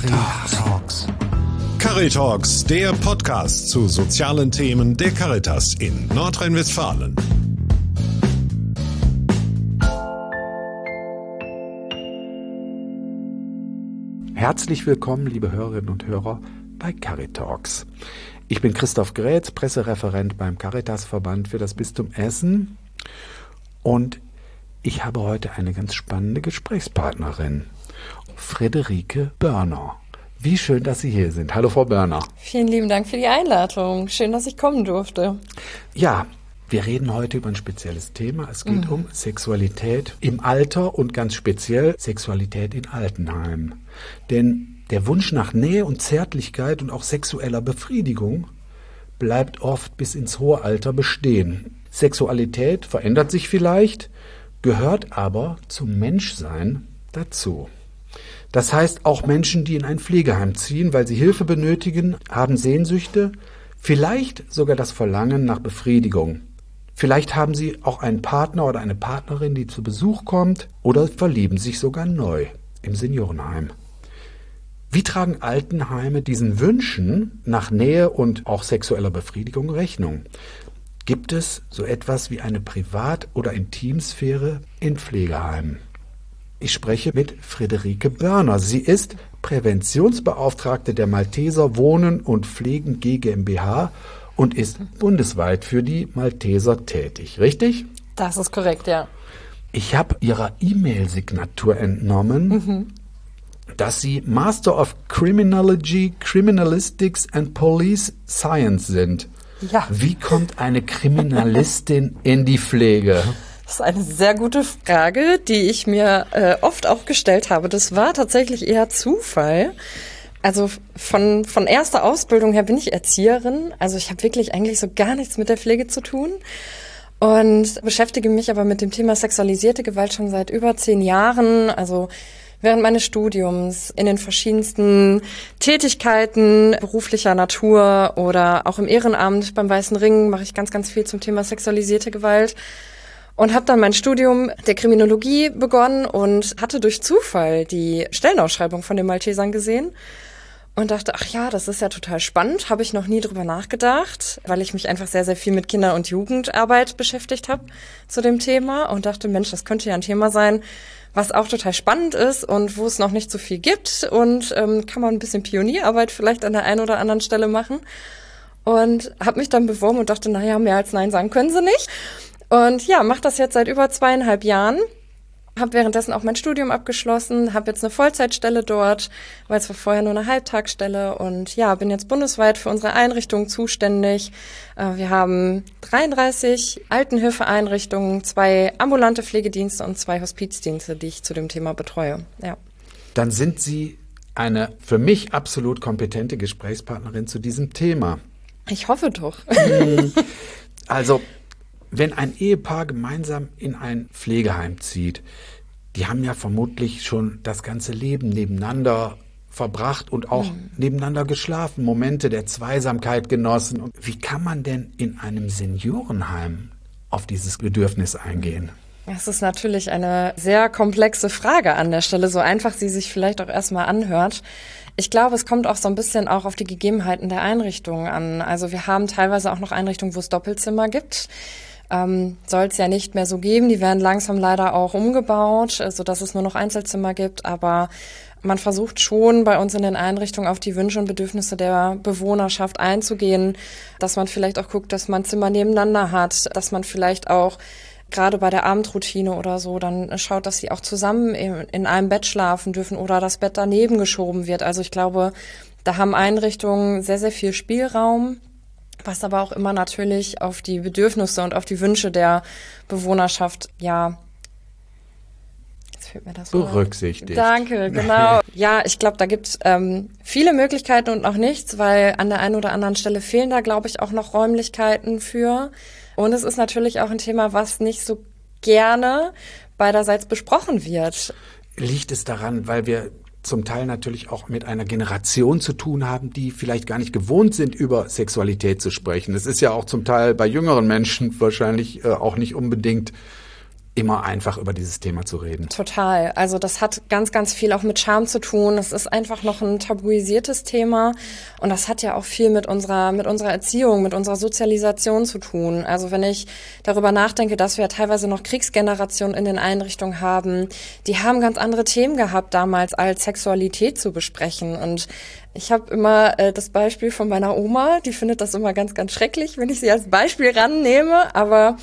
Caritalks. Caritalks, der Podcast zu sozialen Themen der Caritas in Nordrhein-Westfalen. Herzlich willkommen, liebe Hörerinnen und Hörer, bei Caritalks. Ich bin Christoph Grätz, Pressereferent beim Caritasverband für das Bistum Essen, und ich habe heute eine ganz spannende Gesprächspartnerin, Friederike Börner. Wie schön, dass Sie hier sind. Hallo, Frau Börner. Vielen lieben Dank für die Einladung. Schön, dass ich kommen durfte. Ja, wir reden heute über ein spezielles Thema. Es geht um Sexualität im Alter und ganz speziell Sexualität in Altenheimen. Denn der Wunsch nach Nähe und Zärtlichkeit und auch sexueller Befriedigung bleibt oft bis ins hohe Alter bestehen. Sexualität verändert sich vielleicht, gehört aber zum Menschsein dazu. Das heißt, auch Menschen, die in ein Pflegeheim ziehen, weil sie Hilfe benötigen, haben Sehnsüchte, vielleicht sogar das Verlangen nach Befriedigung. Vielleicht haben sie auch einen Partner oder eine Partnerin, die zu Besuch kommt, oder verlieben sich sogar neu im Seniorenheim. Wie tragen Altenheime diesen Wünschen nach Nähe und auch sexueller Befriedigung Rechnung? Gibt es so etwas wie eine Privat- oder Intimsphäre in Pflegeheimen? Ich spreche mit Friederike Börner. Sie ist Präventionsbeauftragte der Malteser Wohnen und Pflegen GmbH und ist bundesweit für die Malteser tätig. Richtig? Das ist korrekt, ja. Ich habe Ihrer E-Mail-Signatur entnommen, dass Sie Master of Criminology, Criminalistics and Police Science sind. Ja. Wie kommt eine Kriminalistin in die Pflege? Das ist eine sehr gute Frage, die ich mir oft auch gestellt habe. Das war tatsächlich eher Zufall. Also von erster Ausbildung her bin ich Erzieherin. Also ich habe wirklich eigentlich so gar nichts mit der Pflege zu tun und beschäftige mich aber mit dem Thema sexualisierte Gewalt schon seit über 10 Jahren. Also während meines Studiums, in den verschiedensten Tätigkeiten beruflicher Natur oder auch im Ehrenamt beim Weißen Ring mache ich ganz, ganz viel zum Thema sexualisierte Gewalt. Und habe dann mein Studium der Kriminologie begonnen und hatte durch Zufall die Stellenausschreibung von den Maltesern gesehen und dachte, ach ja, das ist ja total spannend, habe ich noch nie drüber nachgedacht, weil ich mich einfach sehr, sehr viel mit Kinder- und Jugendarbeit beschäftigt habe zu dem Thema und dachte, Mensch, das könnte ja ein Thema sein, was auch total spannend ist und wo es noch nicht so viel gibt und kann man ein bisschen Pionierarbeit vielleicht an der einen oder anderen Stelle machen. Und habe mich dann beworben und dachte, naja, mehr als Nein sagen können sie nicht. Und ja, mache das jetzt seit über 2,5 Jahren. Habe währenddessen auch mein Studium abgeschlossen, habe jetzt eine Vollzeitstelle dort, weil es war vorher nur eine Halbtagsstelle. Und ja, bin jetzt bundesweit für unsere Einrichtungen zuständig. Wir haben 33 Altenhilfeeinrichtungen, 2 ambulante Pflegedienste und 2 Hospizdienste, die ich zu dem Thema betreue. Ja. Dann sind Sie eine für mich absolut kompetente Gesprächspartnerin zu diesem Thema. Ich hoffe doch. Also, wenn ein Ehepaar gemeinsam in ein Pflegeheim zieht, die haben ja vermutlich schon das ganze Leben nebeneinander verbracht und auch nebeneinander geschlafen, Momente der Zweisamkeit genossen. Und wie kann man denn in einem Seniorenheim auf dieses Bedürfnis eingehen? Das ist natürlich eine sehr komplexe Frage an der Stelle, so einfach sie sich vielleicht auch erstmal anhört. Ich glaube, es kommt auch so ein bisschen auch auf die Gegebenheiten der Einrichtungen an. Also wir haben teilweise auch noch Einrichtungen, wo es Doppelzimmer gibt. Soll es ja nicht mehr so geben. Die werden langsam leider auch umgebaut, sodass es nur noch Einzelzimmer gibt. Aber man versucht schon bei uns in den Einrichtungen auf die Wünsche und Bedürfnisse der Bewohnerschaft einzugehen, dass man vielleicht auch guckt, dass man Zimmer nebeneinander hat, dass man vielleicht auch gerade bei der Abendroutine oder so dann schaut, dass sie auch zusammen in einem Bett schlafen dürfen oder das Bett daneben geschoben wird. Also ich glaube, da haben Einrichtungen sehr, sehr viel Spielraum, was aber auch immer natürlich auf die Bedürfnisse und auf die Wünsche der Bewohnerschaft, ja, jetzt fehlt mir das berücksichtigt. Danke, genau. Ja, ich glaube, da gibt es viele Möglichkeiten und auch nichts, weil an der einen oder anderen Stelle fehlen da, glaube ich, auch noch Räumlichkeiten für. Und es ist natürlich auch ein Thema, was nicht so gerne beiderseits besprochen wird. Liegt es daran, weil wir zum Teil natürlich auch mit einer Generation zu tun haben, die vielleicht gar nicht gewohnt sind, über Sexualität zu sprechen. Es ist ja auch zum Teil bei jüngeren Menschen wahrscheinlich auch nicht unbedingt immer einfach über dieses Thema zu reden. Total. Also das hat ganz, ganz viel auch mit Scham zu tun. Es ist einfach noch ein tabuisiertes Thema und das hat ja auch viel mit unserer Erziehung, mit unserer Sozialisation zu tun. Also wenn ich darüber nachdenke, dass wir ja teilweise noch Kriegsgenerationen in den Einrichtungen haben, die haben ganz andere Themen gehabt damals, als Sexualität zu besprechen. Und ich habe immer das Beispiel von meiner Oma, die findet das immer ganz, ganz schrecklich, wenn ich sie als Beispiel rannehme, aber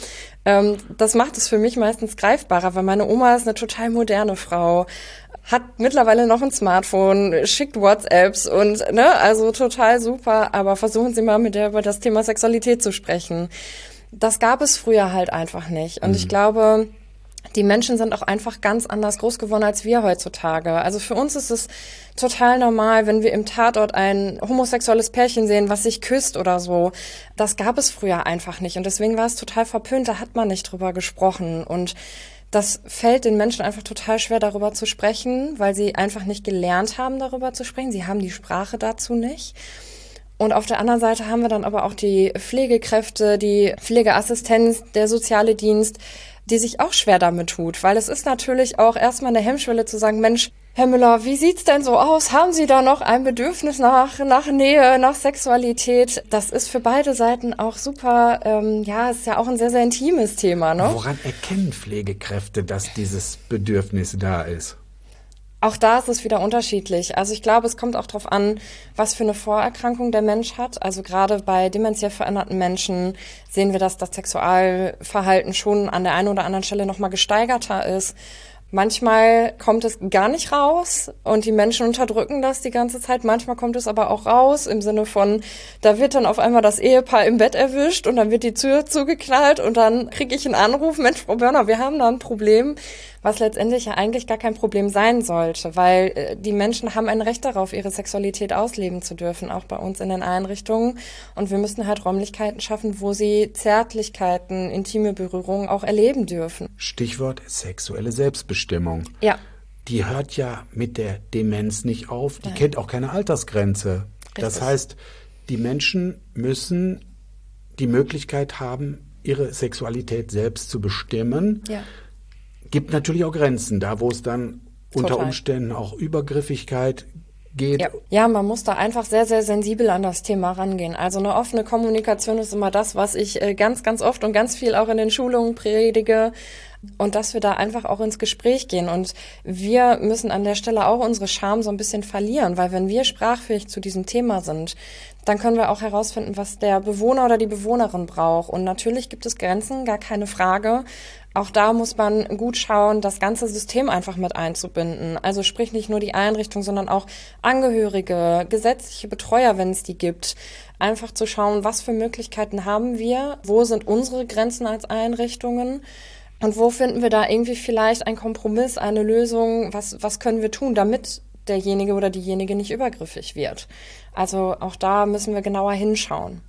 das macht es für mich meistens greifbarer, weil meine Oma ist eine total moderne Frau, hat mittlerweile noch ein Smartphone, schickt WhatsApps und also total super, aber versuchen Sie mal mit der über das Thema Sexualität zu sprechen. Das gab es früher halt einfach nicht und ich glaube, die Menschen sind auch einfach ganz anders groß geworden als wir heutzutage. Also für uns ist es total normal, wenn wir im Tatort ein homosexuelles Pärchen sehen, was sich küsst oder so. Das gab es früher einfach nicht und deswegen war es total verpönt, da hat man nicht drüber gesprochen und das fällt den Menschen einfach total schwer, darüber zu sprechen, weil sie einfach nicht gelernt haben, darüber zu sprechen. Sie haben die Sprache dazu nicht. Und auf der anderen Seite haben wir dann aber auch die Pflegekräfte, die Pflegeassistenz, der soziale Dienst, die sich auch schwer damit tut, weil es ist natürlich auch erstmal eine Hemmschwelle zu sagen, Mensch, Herr Müller, wie sieht's denn so aus? Haben Sie da noch ein Bedürfnis nach Nähe, nach Sexualität? Das ist für beide Seiten auch super, ist ja auch ein sehr, sehr intimes Thema, ne? Woran erkennen Pflegekräfte, dass dieses Bedürfnis da ist? Auch da ist es wieder unterschiedlich. Also ich glaube, es kommt auch darauf an, was für eine Vorerkrankung der Mensch hat. Also gerade bei dementiell veränderten Menschen sehen wir, dass das Sexualverhalten schon an der einen oder anderen Stelle nochmal gesteigerter ist. Manchmal kommt es gar nicht raus und die Menschen unterdrücken das die ganze Zeit. Manchmal kommt es aber auch raus im Sinne von, da wird dann auf einmal das Ehepaar im Bett erwischt und dann wird die Tür zugeknallt und dann kriege ich einen Anruf, Mensch, Frau Börner, wir haben da ein Problem, was letztendlich ja eigentlich gar kein Problem sein sollte, weil die Menschen haben ein Recht darauf, ihre Sexualität ausleben zu dürfen, auch bei uns in den Einrichtungen. Und wir müssen halt Räumlichkeiten schaffen, wo sie Zärtlichkeiten, intime Berührungen auch erleben dürfen. Stichwort sexuelle Selbstbestimmung. Ja. Die hört ja mit der Demenz nicht auf, die kennt auch keine Altersgrenze. Richtig. Das heißt, die Menschen müssen die Möglichkeit haben, ihre Sexualität selbst zu bestimmen. Ja. Gibt natürlich auch Grenzen, da wo es dann unter Total. Umständen auch Übergriffigkeit geht. Ja, man muss da einfach sehr, sehr sensibel an das Thema rangehen. Also eine offene Kommunikation ist immer das, was ich ganz, ganz oft und ganz viel auch in den Schulungen predige. Und dass wir da einfach auch ins Gespräch gehen. Und wir müssen an der Stelle auch unsere Scham so ein bisschen verlieren, weil wenn wir sprachfähig zu diesem Thema sind, dann können wir auch herausfinden, was der Bewohner oder die Bewohnerin braucht. Und natürlich gibt es Grenzen, gar keine Frage. Auch da muss man gut schauen, das ganze System einfach mit einzubinden. Also sprich nicht nur die Einrichtung, sondern auch Angehörige, gesetzliche Betreuer, wenn es die gibt. Einfach zu schauen, was für Möglichkeiten haben wir, wo sind unsere Grenzen als Einrichtungen und wo finden wir da irgendwie vielleicht einen Kompromiss, eine Lösung, was können wir tun, damit derjenige oder diejenige nicht übergriffig wird. Also auch da müssen wir genauer hinschauen.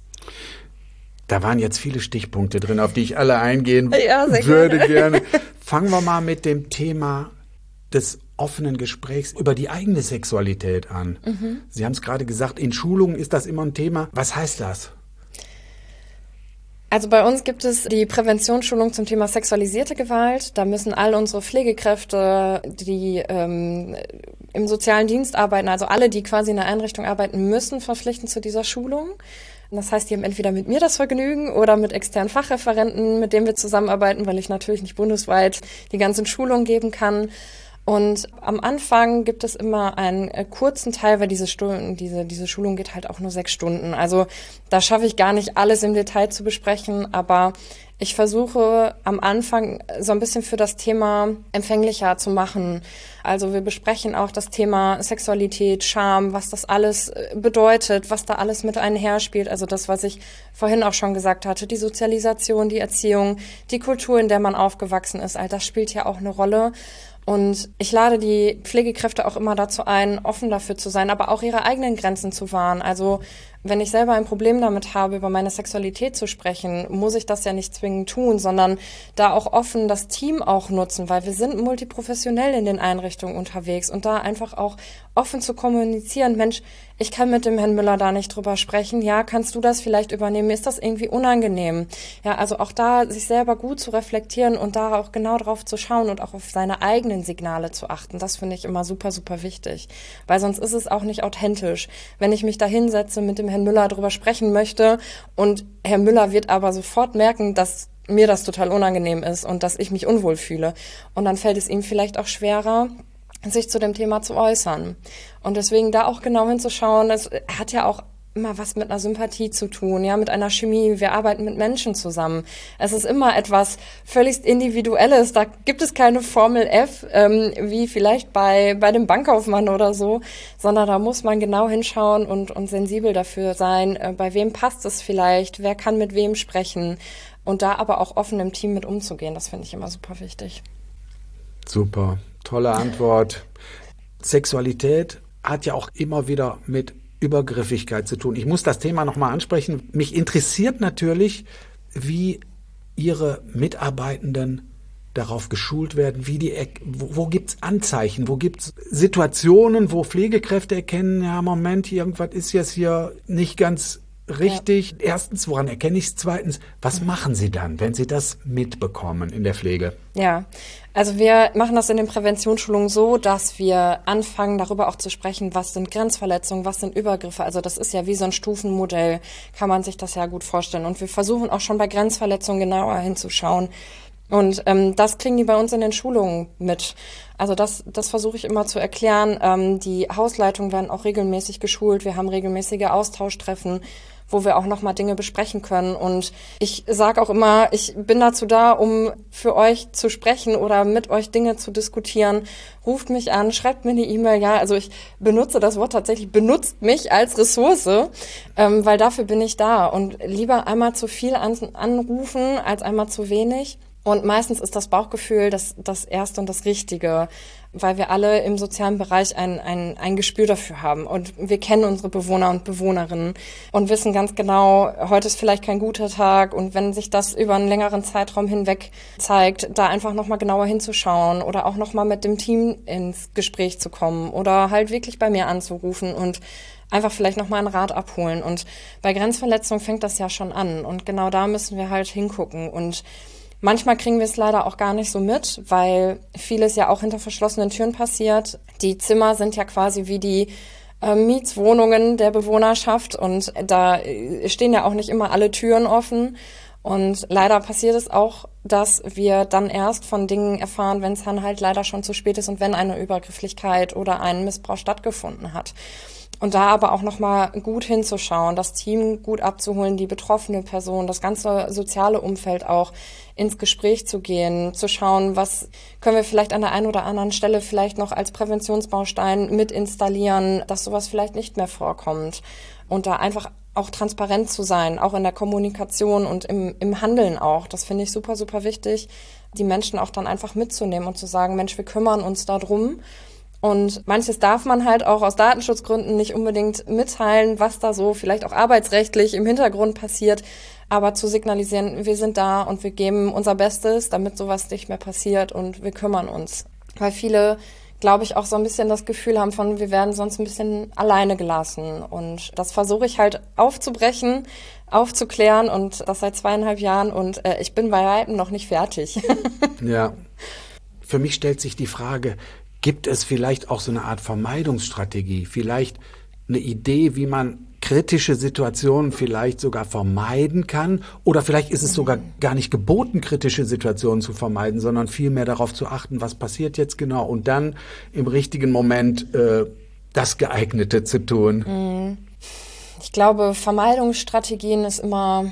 Da waren jetzt viele Stichpunkte drin, auf die ich alle eingehen sehr würde gerne. Fangen wir mal mit dem Thema des offenen Gesprächs über die eigene Sexualität an. Sie haben es gerade gesagt, in Schulungen ist das immer ein Thema. Was heißt das? Also bei uns gibt es die Präventionsschulung zum Thema sexualisierte Gewalt. Da müssen all unsere Pflegekräfte, die im sozialen Dienst arbeiten, also alle, die quasi in der Einrichtung arbeiten, müssen verpflichten zu dieser Schulung. Das heißt, die haben entweder mit mir das Vergnügen oder mit externen Fachreferenten, mit denen wir zusammenarbeiten, weil ich natürlich nicht bundesweit die ganzen Schulungen geben kann. Und am Anfang gibt es immer einen kurzen Teil, weil diese Schulung geht halt auch nur 6 Stunden. Also da schaffe ich gar nicht alles im Detail zu besprechen, aber ich versuche am Anfang so ein bisschen für das Thema empfänglicher zu machen. Also wir besprechen auch das Thema Sexualität, Scham, was das alles bedeutet, was da alles mit einherspielt. Also das, was ich vorhin auch schon gesagt hatte, die Sozialisation, die Erziehung, die Kultur, in der man aufgewachsen ist, all das spielt ja auch eine Rolle. Und ich lade die Pflegekräfte auch immer dazu ein, offen dafür zu sein, aber auch ihre eigenen Grenzen zu wahren. Also wenn ich selber ein Problem damit habe, über meine Sexualität zu sprechen, muss ich das ja nicht zwingend tun, sondern da auch offen das Team auch nutzen, weil wir sind multiprofessionell in den Einrichtungen unterwegs und da einfach auch offen zu kommunizieren. Mensch, ich kann mit dem Herrn Müller da nicht drüber sprechen. Ja, kannst du das vielleicht übernehmen? Mir ist das irgendwie unangenehm. Ja, also auch da sich selber gut zu reflektieren und da auch genau drauf zu schauen und auch auf seine eigenen Signale zu achten. Das finde ich immer super, super wichtig. Weil sonst ist es auch nicht authentisch. Wenn ich mich da hinsetze, mit dem Herrn Müller drüber sprechen möchte und Herr Müller wird aber sofort merken, dass mir das total unangenehm ist und dass ich mich unwohl fühle. Und dann fällt es ihm vielleicht auch schwerer, sich zu dem Thema zu äußern. Und deswegen da auch genau hinzuschauen, das hat ja auch immer was mit einer Sympathie zu tun, ja, mit einer Chemie. Wir arbeiten mit Menschen zusammen. Es ist immer etwas völlig Individuelles. Da gibt es keine Formel F, wie vielleicht bei dem Bankkaufmann oder so, sondern da muss man genau hinschauen und sensibel dafür sein, bei wem passt es vielleicht, wer kann mit wem sprechen und da aber auch offen im Team mit umzugehen. Das finde ich immer super wichtig. Super, tolle Antwort. Sexualität hat ja auch immer wieder mit Übergriffigkeit zu tun. Ich muss das Thema nochmal ansprechen. Mich interessiert natürlich, wie Ihre Mitarbeitenden darauf geschult werden, wo gibt es Anzeichen, wo gibt es Situationen, wo Pflegekräfte erkennen, ja, Moment, irgendwas ist jetzt hier nicht ganz richtig. Ja. Erstens, woran erkenne ich es? Zweitens, was machen Sie dann, wenn Sie das mitbekommen in der Pflege? Ja, also wir machen das in den Präventionsschulungen so, dass wir anfangen, darüber auch zu sprechen, was sind Grenzverletzungen, was sind Übergriffe. Also das ist ja wie so ein Stufenmodell, kann man sich das ja gut vorstellen. Und wir versuchen auch schon bei Grenzverletzungen genauer hinzuschauen. Und das kriegen die bei uns in den Schulungen mit. Also das versuche ich immer zu erklären. Die Hausleitungen werden auch regelmäßig geschult. Wir haben regelmäßige Austauschtreffen, wo wir auch nochmal Dinge besprechen können. Und ich sage auch immer, ich bin dazu da, um für euch zu sprechen oder mit euch Dinge zu diskutieren. Ruft mich an, schreibt mir eine E-Mail. Ja, also ich benutze das Wort tatsächlich, benutzt mich als Ressource, weil dafür bin ich da. Und lieber einmal zu viel anrufen als einmal zu wenig. Und meistens ist das Bauchgefühl das Erste und das Richtige, weil wir alle im sozialen Bereich ein Gespür dafür haben. Und wir kennen unsere Bewohner und Bewohnerinnen und wissen ganz genau, heute ist vielleicht kein guter Tag. Und wenn sich das über einen längeren Zeitraum hinweg zeigt, da einfach nochmal genauer hinzuschauen oder auch nochmal mit dem Team ins Gespräch zu kommen oder halt wirklich bei mir anzurufen und einfach vielleicht nochmal einen Rat abholen. Und bei Grenzverletzungen fängt das ja schon an. Und genau da müssen wir halt hingucken. Und manchmal kriegen wir es leider auch gar nicht so mit, weil vieles ja auch hinter verschlossenen Türen passiert. Die Zimmer sind ja quasi wie die Mietswohnungen der Bewohnerschaft und da stehen ja auch nicht immer alle Türen offen. Und leider passiert es auch, dass wir dann erst von Dingen erfahren, wenn es dann halt leider schon zu spät ist und wenn eine Übergrifflichkeit oder ein Missbrauch stattgefunden hat. Und da aber auch nochmal gut hinzuschauen, das Team gut abzuholen, die betroffene Person, das ganze soziale Umfeld auch ins Gespräch zu gehen, zu schauen, was können wir vielleicht an der einen oder anderen Stelle vielleicht noch als Präventionsbaustein mit installieren, dass sowas vielleicht nicht mehr vorkommt. Und da einfach auch transparent zu sein, auch in der Kommunikation und im Handeln auch. Das finde ich super, super wichtig, die Menschen auch dann einfach mitzunehmen und zu sagen, Mensch, wir kümmern uns darum. Und manches darf man halt auch aus Datenschutzgründen nicht unbedingt mitteilen, was da so vielleicht auch arbeitsrechtlich im Hintergrund passiert. Aber zu signalisieren, wir sind da und wir geben unser Bestes, damit sowas nicht mehr passiert und wir kümmern uns. Weil viele, glaube ich, auch so ein bisschen das Gefühl haben von, wir werden sonst ein bisschen alleine gelassen. Und das versuche ich halt aufzubrechen, aufzuklären und das seit 2,5 Jahren. Und ich bin bei weitem noch nicht fertig. Ja, für mich stellt sich die Frage, gibt es vielleicht auch so eine Art Vermeidungsstrategie, vielleicht eine Idee, wie man kritische Situationen vielleicht sogar vermeiden kann? Oder vielleicht ist es sogar gar nicht geboten, kritische Situationen zu vermeiden, sondern vielmehr darauf zu achten, was passiert jetzt genau und dann im richtigen Moment das Geeignete zu tun. Ich glaube, Vermeidungsstrategien ist immer...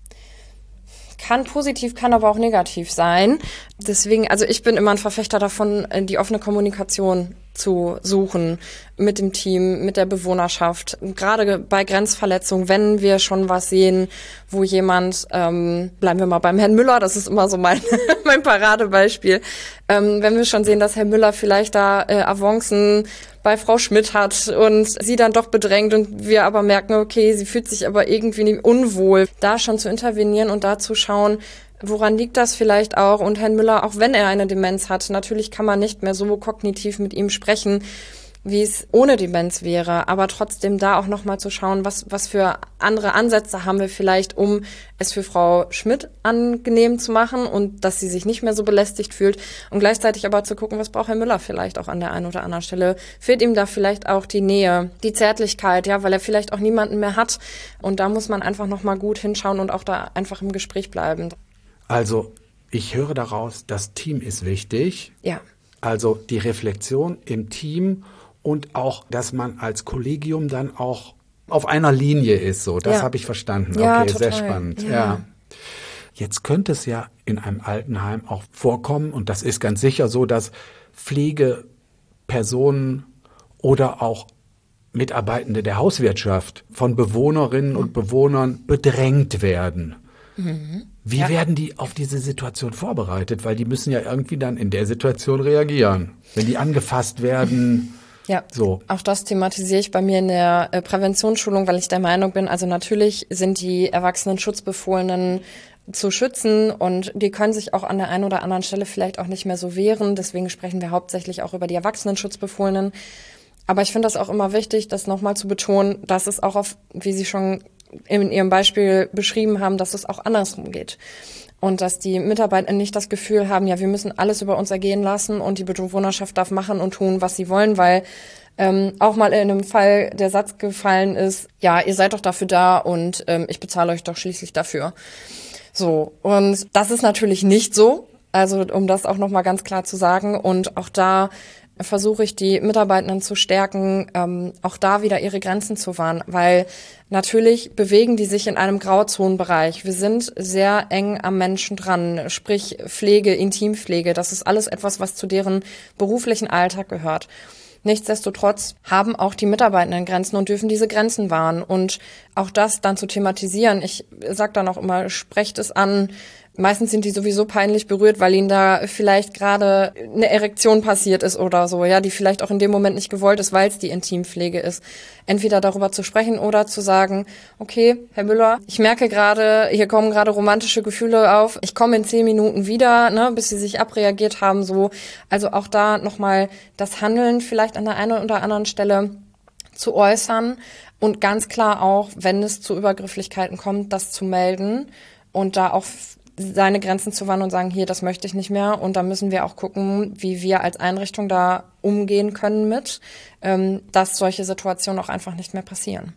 kann positiv, kann aber auch negativ sein. Deswegen, also ich bin immer ein Verfechter davon, die offene Kommunikation zu suchen mit dem Team, mit der Bewohnerschaft. Gerade bei Grenzverletzungen, wenn wir schon was sehen, wo jemand, bleiben wir mal beim Herrn Müller, das ist immer so mein Paradebeispiel, wenn wir schon sehen, dass Herr Müller vielleicht da Avancen bei Frau Schmidt hat und sie dann doch bedrängt und wir aber merken, okay, sie fühlt sich aber irgendwie unwohl, da schon zu intervenieren und da zu schauen, woran liegt das vielleicht auch? Und Herrn Müller, auch wenn er eine Demenz hat, natürlich kann man nicht mehr so kognitiv mit ihm sprechen, wie es ohne Demenz wäre. Aber trotzdem da auch nochmal zu schauen, was für andere Ansätze haben wir vielleicht, um es für Frau Schmidt angenehm zu machen und dass sie sich nicht mehr so belästigt fühlt. Und gleichzeitig aber zu gucken, was braucht Herr Müller vielleicht auch an der einen oder anderen Stelle. Fehlt ihm da vielleicht auch die Nähe, die Zärtlichkeit, ja, weil er vielleicht auch niemanden mehr hat. Und da muss man einfach nochmal gut hinschauen und auch da einfach im Gespräch bleiben. Also ich höre daraus, das Team ist wichtig. Ja. Also die Reflexion im Team und auch, dass man als Kollegium dann auch auf einer Linie ist. So, das habe ich verstanden. Ja, okay, total. sehr spannend. Ja. Jetzt könnte es ja in einem Altenheim auch vorkommen, und das ist ganz sicher so, dass Pflegepersonen oder auch Mitarbeitende der Hauswirtschaft von Bewohnerinnen und Bewohnern bedrängt werden. Wie werden die auf diese Situation vorbereitet? Weil die müssen ja irgendwie dann in der Situation reagieren. Wenn die angefasst werden. Ja, so. Auch das thematisiere ich bei mir in der Präventionsschulung, weil ich der Meinung bin, also natürlich sind die erwachsenen Schutzbefohlenen zu schützen und die können sich auch an der einen oder anderen Stelle vielleicht auch nicht mehr so wehren. Deswegen sprechen wir hauptsächlich auch über die erwachsenen Schutzbefohlenen. Aber ich finde das auch immer wichtig, das nochmal zu betonen, dass es auch auf, wie Sie schon in Ihrem Beispiel beschrieben haben, dass es auch andersrum geht. Und dass die Mitarbeiter nicht das Gefühl haben, ja, wir müssen alles über uns ergehen lassen und die Bewohnerschaft darf machen und tun, was sie wollen, weil auch mal in einem Fall der Satz gefallen ist, ja, ihr seid doch dafür da und ich bezahle euch doch schließlich dafür. So, und das ist natürlich nicht so, also um das auch nochmal ganz klar zu sagen. Und auch da versuche ich, die Mitarbeitenden zu stärken, auch da wieder ihre Grenzen zu wahren, weil natürlich bewegen die sich in einem Grauzonenbereich. Wir sind sehr eng am Menschen dran, sprich Pflege, Intimpflege, das ist alles etwas, was zu deren beruflichen Alltag gehört. Nichtsdestotrotz haben auch die Mitarbeitenden Grenzen und dürfen diese Grenzen wahren. Und auch das dann zu thematisieren, ich sage dann auch immer, sprecht es an. Meistens sind die sowieso peinlich berührt, weil ihnen da vielleicht gerade eine Erektion passiert ist oder so, ja, die vielleicht auch in dem Moment nicht gewollt ist, weil es die Intimpflege ist. Entweder darüber zu sprechen oder zu sagen, okay, Herr Müller, ich merke gerade, hier kommen gerade romantische Gefühle auf, ich komme in 10 Minuten wieder, ne, bis Sie sich abreagiert haben, so. Also auch da nochmal das Handeln vielleicht an der einen oder anderen Stelle zu äußern und ganz klar auch, wenn es zu Übergrifflichkeiten kommt, das zu melden und da auch seine Grenzen zu wahren und sagen, hier, das möchte ich nicht mehr. Und da müssen wir auch gucken, wie wir als Einrichtung da umgehen können mit, dass solche Situationen auch einfach nicht mehr passieren.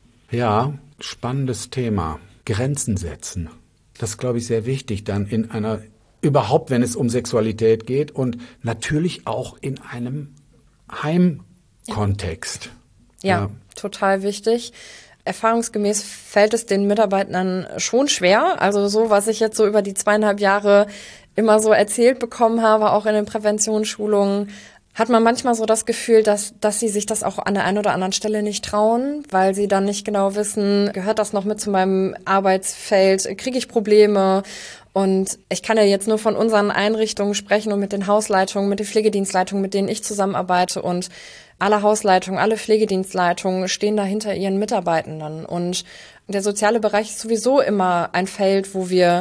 Ja, spannendes Thema. Grenzen setzen. Das ist, glaube ich, sehr wichtig dann in einer, überhaupt wenn es um Sexualität geht und natürlich auch in einem Heimkontext. Ja, total wichtig. Erfahrungsgemäß fällt es den Mitarbeitern schon schwer. Also so, was ich jetzt so über die 2,5 Jahre immer so erzählt bekommen habe, auch in den Präventionsschulungen, hat man manchmal so das Gefühl, dass sie sich das auch an der einen oder anderen Stelle nicht trauen, weil sie dann nicht genau wissen, gehört das noch mit zu meinem Arbeitsfeld, kriege ich Probleme? Und ich kann ja jetzt nur von unseren Einrichtungen sprechen und mit den Hausleitungen, mit den Pflegedienstleitungen, mit denen ich zusammenarbeite. Und alle Hausleitungen, alle Pflegedienstleitungen stehen da hinter ihren Mitarbeitenden. Und der soziale Bereich ist sowieso immer ein Feld, wo wir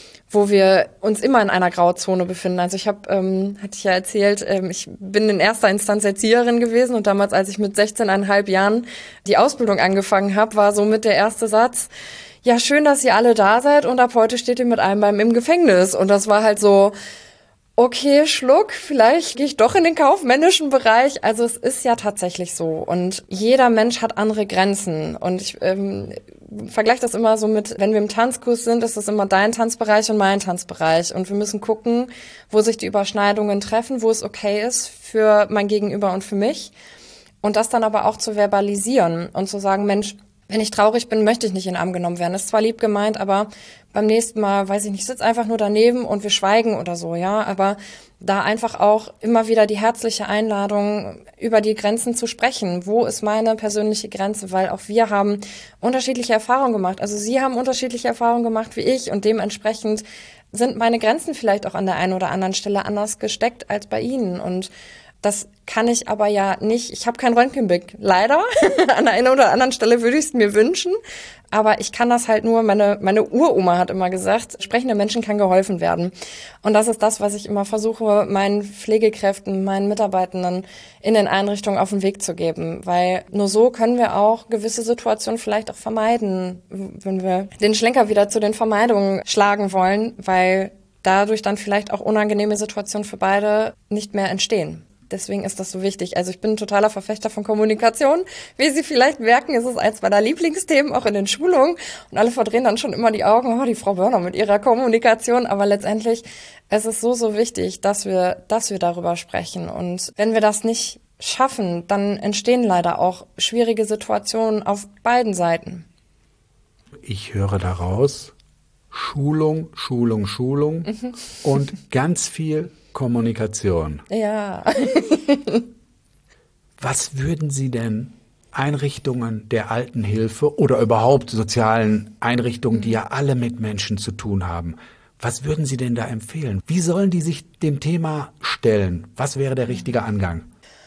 uns immer in einer Grauzone befinden. Also ich hatte ich ja erzählt, ich bin in erster Instanz Erzieherin gewesen und damals, als ich mit 16,5 Jahren die Ausbildung angefangen habe, war somit der erste Satz, ja, schön, dass ihr alle da seid und ab heute steht ihr mit einem beim im Gefängnis. Und das war halt so, okay, Schluck, vielleicht gehe ich doch in den kaufmännischen Bereich. Also es ist ja tatsächlich so. Und jeder Mensch hat andere Grenzen. Und ich vergleiche das immer so mit, wenn wir im Tanzkurs sind, ist das immer dein Tanzbereich und mein Tanzbereich. Und wir müssen gucken, wo sich die Überschneidungen treffen, wo es okay ist für mein Gegenüber und für mich. Und das dann aber auch zu verbalisieren und zu sagen, Mensch, wenn ich traurig bin, möchte ich nicht in den Arm genommen werden. Das ist zwar lieb gemeint, aber beim nächsten Mal, weiß ich nicht, sitz einfach nur daneben und wir schweigen oder so, ja. Aber da einfach auch immer wieder die herzliche Einladung, über die Grenzen zu sprechen. Wo ist meine persönliche Grenze? Weil auch wir haben unterschiedliche Erfahrungen gemacht. Also Sie haben unterschiedliche Erfahrungen gemacht wie ich und dementsprechend sind meine Grenzen vielleicht auch an der einen oder anderen Stelle anders gesteckt als bei Ihnen. Und das kann ich aber ja nicht, ich habe kein Röntgenblick, leider. An der einen oder anderen Stelle würde ich es mir wünschen. Aber ich kann das halt nur, meine Uroma hat immer gesagt, sprechenden Menschen kann geholfen werden. Und das ist das, was ich immer versuche, meinen Pflegekräften, meinen Mitarbeitenden in den Einrichtungen auf den Weg zu geben. Weil nur so können wir auch gewisse Situationen vielleicht auch vermeiden, wenn wir den Schlenker wieder zu den Vermeidungen schlagen wollen, weil dadurch dann vielleicht auch unangenehme Situationen für beide nicht mehr entstehen. Deswegen ist das so wichtig. Also ich bin ein totaler Verfechter von Kommunikation. Wie Sie vielleicht merken, ist es eins meiner Lieblingsthemen, auch in den Schulungen. Und alle verdrehen dann schon immer die Augen, die Frau Börner mit ihrer Kommunikation. Aber letztendlich ist es so wichtig, dass wir darüber sprechen. Und wenn wir das nicht schaffen, dann entstehen leider auch schwierige Situationen auf beiden Seiten. Ich höre daraus Schulung und ganz viel Kommunikation. Ja. Was würden Sie denn Einrichtungen der Altenhilfe oder überhaupt sozialen Einrichtungen, die ja alle mit Menschen zu tun haben, was würden Sie denn da empfehlen? Wie sollen die sich dem Thema stellen? Was wäre der richtige Angang?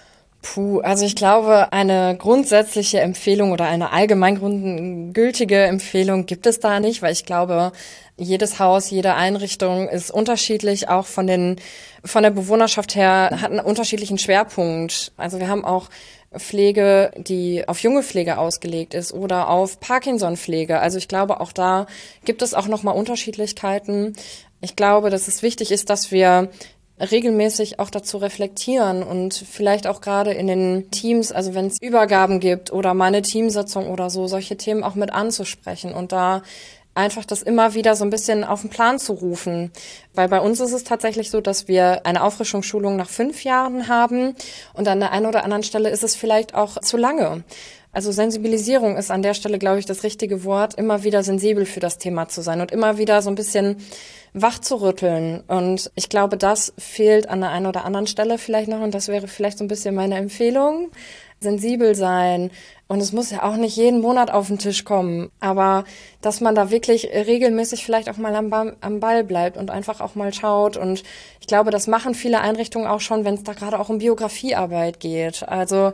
Also ich glaube, eine grundsätzliche Empfehlung oder eine allgemein gültige Empfehlung gibt es da nicht, weil ich glaube, jedes Haus, jede Einrichtung ist unterschiedlich, auch von der Bewohnerschaft her, hat einen unterschiedlichen Schwerpunkt. Also wir haben auch Pflege, die auf junge Pflege ausgelegt ist oder auf Parkinson-Pflege. Also ich glaube, auch da gibt es auch nochmal Unterschiedlichkeiten. Ich glaube, dass es wichtig ist, dass wir regelmäßig auch dazu reflektieren und vielleicht auch gerade in den Teams, also wenn es Übergaben gibt oder mal eine Teamsitzung oder so, solche Themen auch mit anzusprechen und da einfach das immer wieder so ein bisschen auf den Plan zu rufen. Weil bei uns ist es tatsächlich so, dass wir eine Auffrischungsschulung nach 5 Jahren haben und an der einen oder anderen Stelle ist es vielleicht auch zu lange. Also Sensibilisierung ist an der Stelle, glaube ich, das richtige Wort, immer wieder sensibel für das Thema zu sein und immer wieder so ein bisschen wach zu rütteln. Und ich glaube, das fehlt an der einen oder anderen Stelle vielleicht noch und das wäre vielleicht so ein bisschen meine Empfehlung. Sensibel sein. Und es muss ja auch nicht jeden Monat auf den Tisch kommen, aber dass man da wirklich regelmäßig vielleicht auch mal am Ball bleibt und einfach auch mal schaut. Und ich glaube, das machen viele Einrichtungen auch schon, wenn es da gerade auch um Biografiearbeit geht. Also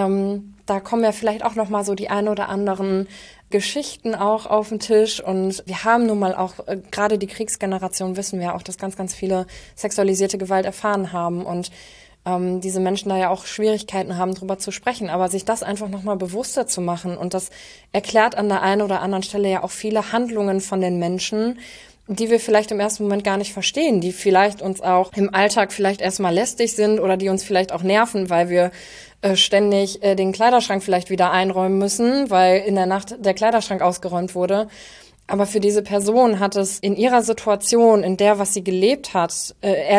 da kommen ja vielleicht auch noch mal so die ein oder anderen Geschichten auch auf den Tisch. Und wir haben nun mal auch, gerade die Kriegsgeneration wissen wir auch, dass ganz, ganz viele sexualisierte Gewalt erfahren haben und diese Menschen da ja auch Schwierigkeiten haben, drüber zu sprechen, aber sich das einfach nochmal bewusster zu machen und das erklärt an der einen oder anderen Stelle ja auch viele Handlungen von den Menschen, die wir vielleicht im ersten Moment gar nicht verstehen, die vielleicht uns auch im Alltag vielleicht erstmal lästig sind oder die uns vielleicht auch nerven, weil wir ständig den Kleiderschrank vielleicht wieder einräumen müssen, weil in der Nacht der Kleiderschrank ausgeräumt wurde. Aber für diese Person hat es in ihrer Situation, in der, was sie erlebt hat,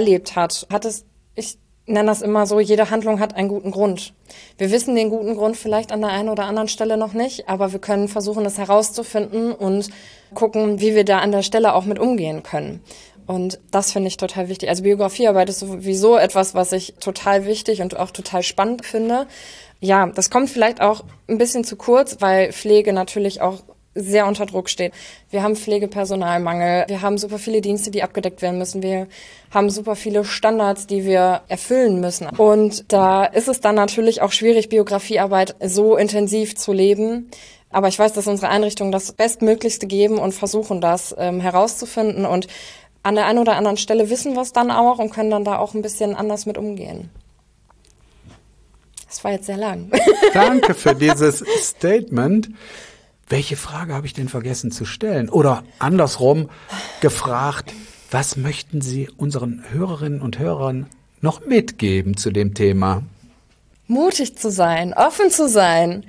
ich nenne das immer so, jede Handlung hat einen guten Grund. Wir wissen den guten Grund vielleicht an der einen oder anderen Stelle noch nicht, aber wir können versuchen, das herauszufinden und gucken, wie wir da an der Stelle auch mit umgehen können. Und das finde ich total wichtig. Also Biografiearbeit ist sowieso etwas, was ich total wichtig und auch total spannend finde. Ja, das kommt vielleicht auch ein bisschen zu kurz, weil Pflege natürlich auch sehr unter Druck steht. Wir haben Pflegepersonalmangel, wir haben super viele Dienste, die abgedeckt werden müssen, wir haben super viele Standards, die wir erfüllen müssen. Und da ist es dann natürlich auch schwierig, Biografiearbeit so intensiv zu leben. Aber ich weiß, dass unsere Einrichtungen das Bestmöglichste geben und versuchen, das herauszufinden. Und an der einen oder anderen Stelle wissen wir es dann auch und können dann da auch ein bisschen anders mit umgehen. Das war jetzt sehr lang. Danke für dieses Statement. Welche Frage habe ich denn vergessen zu stellen? Oder andersrum gefragt, was möchten Sie unseren Hörerinnen und Hörern noch mitgeben zu dem Thema? Mutig zu sein, offen zu sein,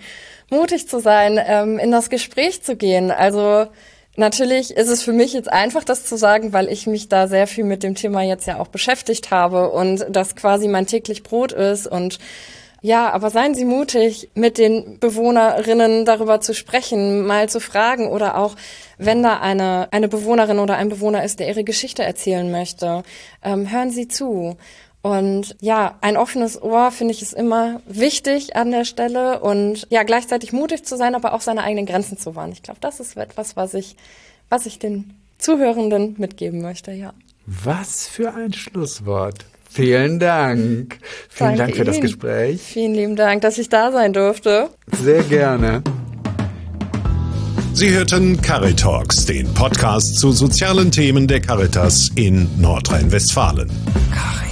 in das Gespräch zu gehen. Also natürlich ist es für mich jetzt einfach, das zu sagen, weil ich mich da sehr viel mit dem Thema jetzt ja auch beschäftigt habe und das quasi mein täglich Brot ist und Ja, aber seien Sie mutig, mit den Bewohnerinnen darüber zu sprechen, mal zu fragen oder auch, wenn da eine Bewohnerin oder ein Bewohner ist, der ihre Geschichte erzählen möchte, hören Sie zu. Und ja, ein offenes Ohr, finde ich, ist immer wichtig an der Stelle und ja, gleichzeitig mutig zu sein, aber auch seine eigenen Grenzen zu wahren. Ich glaube, das ist etwas, was ich den Zuhörenden mitgeben möchte, ja. Was für ein Schlusswort. Vielen Dank. Vielen Dank für das Gespräch. Vielen lieben Dank, dass ich da sein durfte. Sehr gerne. Sie hörten Caritalks, den Podcast zu sozialen Themen der Caritas in Nordrhein-Westfalen.